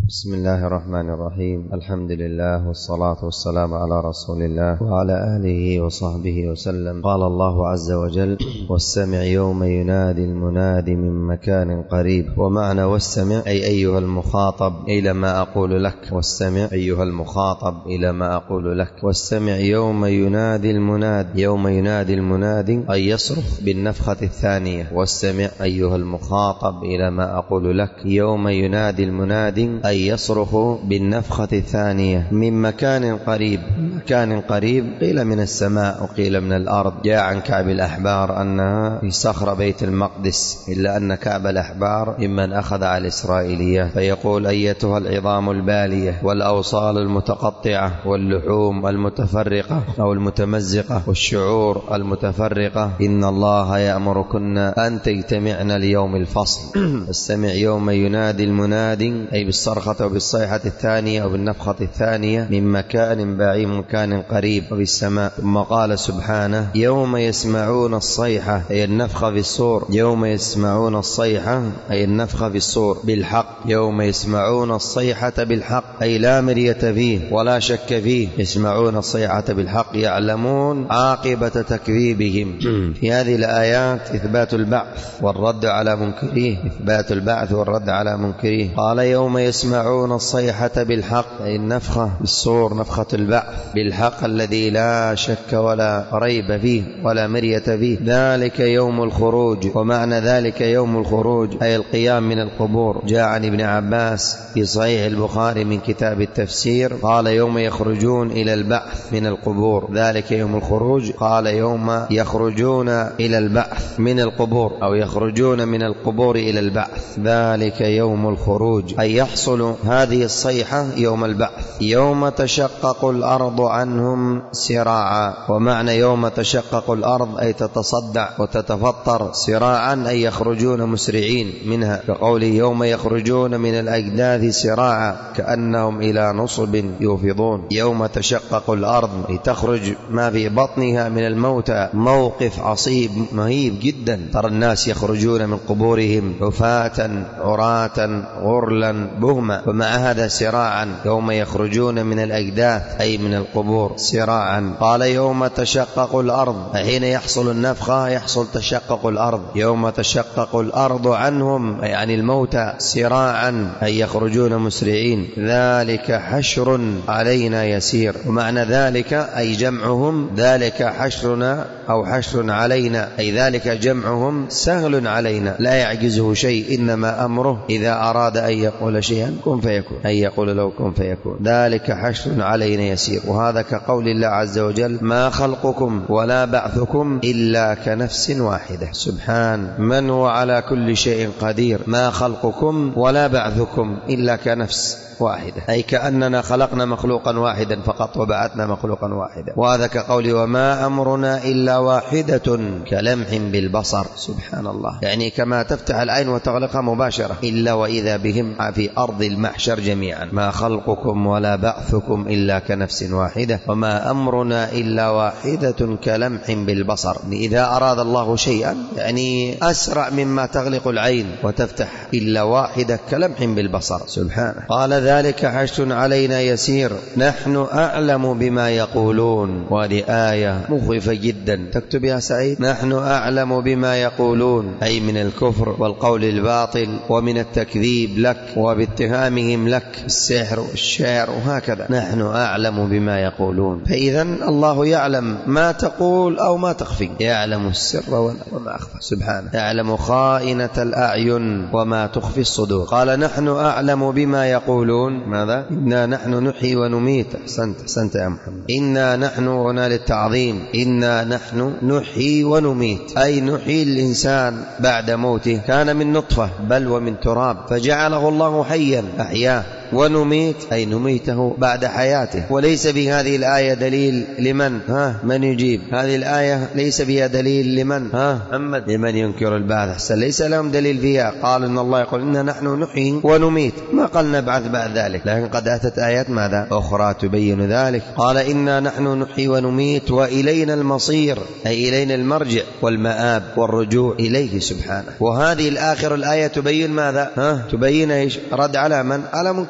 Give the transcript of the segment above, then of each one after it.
بسم الله الرحمن الرحيم. الحمد لله والصلاة والسلام على رسول الله وعلى آله وصحبه وسلم. قال الله عز وجل: والسمع يوم ينادي المنادي من مكان قريب. ومعنى والسمع أي أيها المخاطب إلى ما أقول لك، والسمع أيها المخاطب إلى ما أقول لك. والسمع يوم ينادي المنادي، يوم ينادي المنادي أي يصرخ بالنفخة الثانية. والسمع أيها المخاطب إلى ما أقول لك يوم ينادي المنادي أي يصرخ بالنفخة الثانية من مكان قريب. مكان قريب قيل من السماء وقيل من الأرض. جاء عن كعب الأحبار أنها في صخرة بيت المقدس، إلا أن كعب الأحبار ممن أخذ على الإسرائيليات، فيقول: أيتها العظام البالية والأوصال المتقطعة واللحوم المتفرقة أو المتمزقة والشعور المتفرقة، إن الله يأمركن أن تجتمعن ليوم الفصل. السمع يوم ينادي المنادي أي بالصرخة وبالصيحة الثانية أو بالنفخة الثانية من مكان بعيد، مكان قريب وبالسماء. ثم قال سبحانه: يوم يسمعون الصيحة أي النفخة في الصور. يوم يسمعون الصيحة أي النفخة في الصور بالحق. يوم يسمعون الصيحة بالحق أي لا مرية فيه ولا شك فيه. يسمعون الصيحة بالحق يعلمون عاقبة تكذيبهم. في هذه الآيات إثبات البعث والرد على منكريه، إثبات البعث والرد على منكريه. قال: يوم يسمعون الصيحة بالحق أي النفخة بالصور، نفخة البعث بالحق الذي لا شك ولا ريب فيه ولا مرية فيه. ذلك يوم الخروج. ومعنى ذلك يوم الخروج أي القيام من القبور. جاء عن ابن عباس في صحيح البخاري من كتاب التفسير قال: يوم يخرجون إلى البعث من القبور. ذلك يوم الخروج. قال: يوم يخرجون إلى البعث من القبور أو يخرجون من القبور إلى البعث. ذلك يوم الخروج أي يحصل هذه الصيحة يوم البعث. يوم تشقق الأرض عنهم سراعا. ومعنى يوم تشقق الأرض أي تتصدع وتتفطر، سراعا أي يخرجون مسرعين منها، كقوله: يوم يخرجون من الأجداث سراعا كأنهم إلى نصب يوفضون. يوم تشقق الأرض أي تخرج ما في بطنها من الموتى. موقف عصيب مهيب جدا، ترى الناس يخرجون من قبورهم حفاة عراة غرلا بهما، ومع هذا سراعا. يوم يخرجون من الأجداث أي من القبور سراعا. قال: يوم تشقق الأرض حين يحصل النفخة يحصل تشقق الأرض. يوم تشقق الأرض عنهم أي عن الموتى سراعا أي يخرجون مسرعين. ذلك حشر علينا يسير. ومعنى ذلك أي جمعهم. ذلك حشرنا أو حشر علينا أي ذلك جمعهم سهل علينا لا يعجزه شيء، إنما أمره إذا أراد أن يقول شيئا كن فيكون، أن يقول له كن فيكون. ذلك حشر علينا يسير. وهذا كقول الله عز وجل: ما خلقكم ولا بعثكم إلا كنفس واحدة. سبحان من هو على كل شيء قدير. ما خلقكم ولا بعثكم إلا كنفس واحدة أي كأننا خلقنا مخلوقا واحدا فقط وبعثنا مخلوقا واحدا. وهذا كقول: وما أمرنا إلا واحدة كلمح بالبصر. سبحان الله، يعني كما تفتح العين وتغلقها مباشرة، إلا وإذا بهم في أرض المحشر جميعا. ما خلقكم ولا بعثكم إلا كنفس واحدة وما أمرنا إلا واحدة كلمح بالبصر. إذا أراد الله شيئا يعني أسرع مما تغلق العين وتفتح، إلا واحدة كلمح بالبصر. سبحانه. قال: ذلك حشر علينا يسير نحن أعلم بما يقولون. وهذه آية مخيفة جدا، تكتب يا سعيد: نحن أعلم بما يقولون أي من الكفر والقول الباطل ومن التكذيب لك وباتهامهم لك السحر والشعر وهكذا. نحن أعلم بما يقولون. فإذا الله يعلم ما تقول أو ما تخفي، يعلم السر وما أخفى. سبحانه. يعلم خائنة الأعين وما تخفي الصدور. قال: نحن أعلم بما يقولون. ماذا؟ إنا نحن نحيي ونميت. أحسنت يا محمد. إنا نحن هنا للتعظيم. إنا نحن نحيي ونميت أي نحيي الإنسان بعد موته. كان من نطفة بل ومن تراب فجعله الله حيا أحياه، ونميت أي نميته بعد حياته. وليس بهذه الآية دليل لمن من يجيب. هذه الآية ليس بها دليل لمن محمد لمن ينكر البعث. أحسن، ليس لهم دليل فيها. قال إن الله يقول إنا نحن نحيي ونميت، ما قال نبعث بعد ذلك، لكن قد أتت آيات ماذا أخرى تبين ذلك. قال إنا نحن نحيي ونميت وإلينا المصير أي إلينا المرجع والمآب والرجوع إليه سبحانه. وهذه الآخر الآية تبين ماذا تبين إيش؟ رد على من؟ على منكر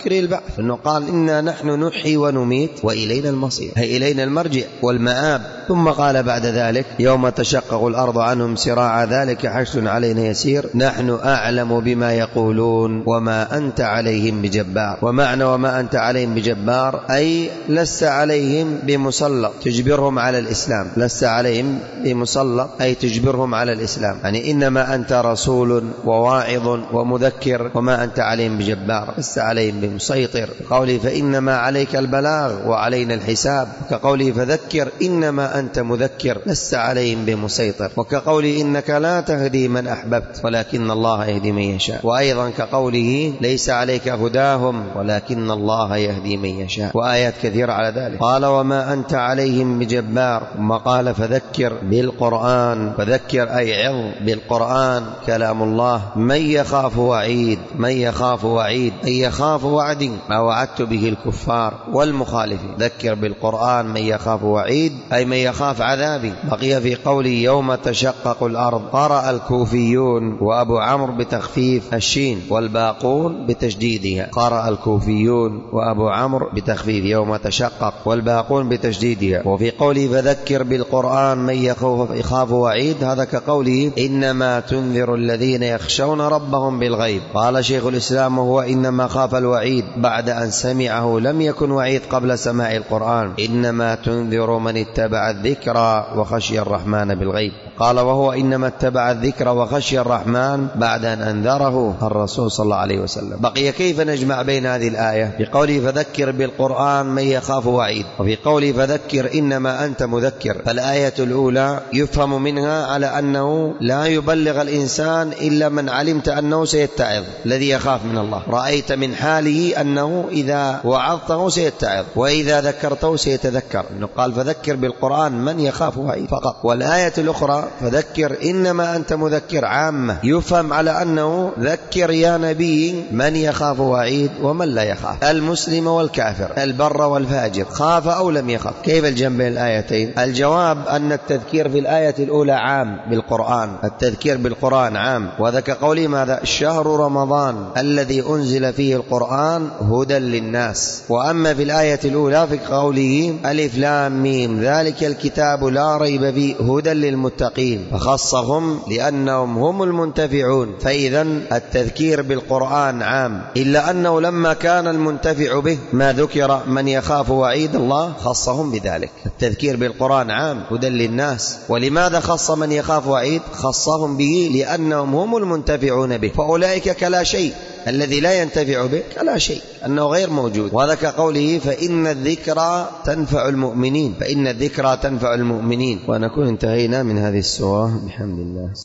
ذكره البعث، أنه قال إنا نحن نحيي ونميت وإلينا المصير، هي إلينا المرجع والمآب. ثم قال بعد ذلك يوم تشقق الأرض عنهم سراعا ذلك حشر علينا يسير نحن أعلم بما يقولون وما أنت عليهم بجبار. ومعنى وما أنت عليهم بجبار أي لست عليهم بمسلط تجبرهم على الإسلام، لست عليهم بمسلط أي تجبرهم على الإسلام، يعني إنما أنت رسول وواعظ ومذكر وما أنت عليهم بجبار، لست عليهم بمسيطر. قوله فإنما عليك البلاغ وعلينا الحساب، كقوله فذكر إنما أنت مذكر لست عليهم بمسيطر، وكقوله إنك لا تهدي من أحببت ولكن الله يهدي من يشاء، وأيضا كقوله ليس عليك هداهم ولكن الله يهدي من يشاء، وآيات كثيرة على ذلك. قال وما أنت عليهم بجبار، ثم قال فذكر بالقرآن، فذكر أي عظ بالقرآن كلام الله، من يخاف وعيد، من يخاف وعيد أي يخاف وعدي ما وعدت به الكفار والمخالفين، ذكر بالقرآن من يخاف وعيد أي من يخاف عذابي. بقي في قولي يوم تشقق الأرض، قرأ الكوفيون وأبو عمرو بتخفيف الشين والباقون بتشديدها، قرأ الكوفيون وأبو عمرو بتخفيف يوم تشقق والباقون بتشديدها. وفي قوله فذكر بالقرآن من يخاف وعيد هذا كقوله إنما تنذر الذين يخشون ربهم بالغيب. قال شيخ الإسلام وهو إنما خاف الوعيد بعد أن سمعه، لم يكن وعيد قبل سماع القرآن، إنما تنذر من اتبع الذكر وخشي الرحمن بالغيب. قال وهو إنما اتبع الذكر وخشي الرحمن بعد أن أنذره الرسول صلى الله عليه وسلم. بقي كيف نجمع بين هذه الآية بقوله فذكر بالقرآن من يخاف وعيد، وفي قوله فذكر إنما أنت مذكر. فالآية الأولى يفهم منها على أنه لا يبلغ الإنسان إلا من علمت أنه سيتعظ، الذي يخاف من الله، رأيت من حاله أنه إذا وعظته سيتعظ وإذا ذكرته سيتذكر، إنه قال فذكر بالقرآن من يخاف وعيد فقط. والآية الأخرى فذكر إنما أنت مذكر عامة، يفهم على أنه ذكر يا نبي من يخاف وعيد ومن لا يخاف، المسلم والكافر، البر والفاجر، خاف أو لم يخاف. كيف الجمع بين الآيتين؟ الجواب أن التذكير في الآية الأولى عام بالقرآن، التذكير بالقرآن عام، وذا كقوله ماذا شهر رمضان الذي أنزل فيه القرآن هدى للناس. وأما في الآية الأولى في قوله ألف لام ميم ذلك الكتاب لا ريب فيه هدى للمتقين، فخصهم لأنهم هم المنتفعون. فإذا التذكير بالقرآن عام، إلا أنه لما كان المنتفع به ما ذكر من يخاف وعيد الله خصهم بذلك. التذكير بالقرآن عام هدى للناس. ولماذا خص من يخاف وعيد؟ خصهم به لأنهم هم المنتفعون به، فأولئك كلا شيء، الذي لا ينتفع به كلا شيء، أنه غير موجود. وهذا كقوله فإن الذكرى تنفع المؤمنين، فإن الذكرى تنفع المؤمنين. ونكون انتهينا من هذه السورة بحمد الله.